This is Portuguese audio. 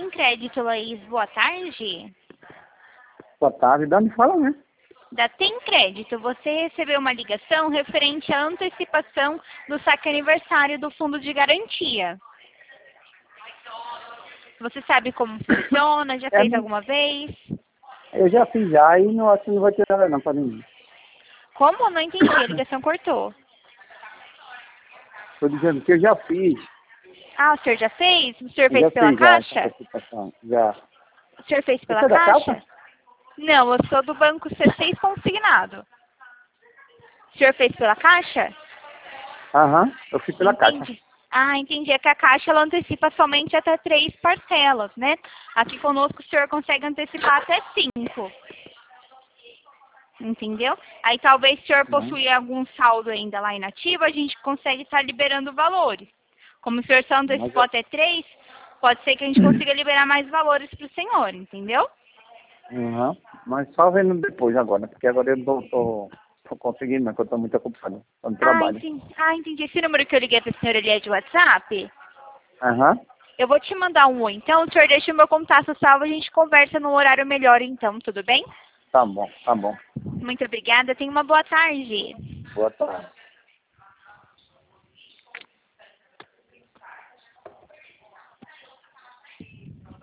Tem Crédito, Laís. Boa tarde. Boa tarde, de onde fala, né? Da Tem Crédito, você recebeu uma ligação referente à antecipação do saque aniversário do fundo de garantia. Você sabe como funciona? Já fez alguma vez? Eu já fiz já e não, acho que não vai tirar nada não para ninguém. Como? Não entendi, a ligação cortou. Estou dizendo que eu já fiz. Ah, o senhor já fez? O senhor Eu fez já pela fiz já essa Caixa? participação. Já. O senhor fez pela Você é da Caixa? Caixa? Não, eu sou do Banco C6 Consignado. O senhor fez pela Caixa? Aham, eu fiz pela Caixa. Entendi. Ah, entendi. É que a Caixa ela antecipa somente até 3 parcelas, né? Aqui conosco o senhor consegue antecipar até 5. Entendeu? Aí talvez se o senhor possuir algum saldo ainda lá inativo, a gente consegue estar liberando valores. Como o senhor só antecipou até 3, pode ser que a gente consiga liberar mais valores para o senhor, entendeu? Aham, mas só vendo depois agora, porque agora eu não tô conseguindo, não, porque eu estou muito ocupado. Estou no trabalho. Entendi. Esse número que eu liguei para o senhor, ele é de WhatsApp? Aham. Eu vou te mandar um oi, então. O senhor deixa o meu contato salvo, a gente conversa num horário melhor, então. Tudo bem? Tá bom, tá bom. Muito obrigada. Tenha uma boa tarde. Boa tarde.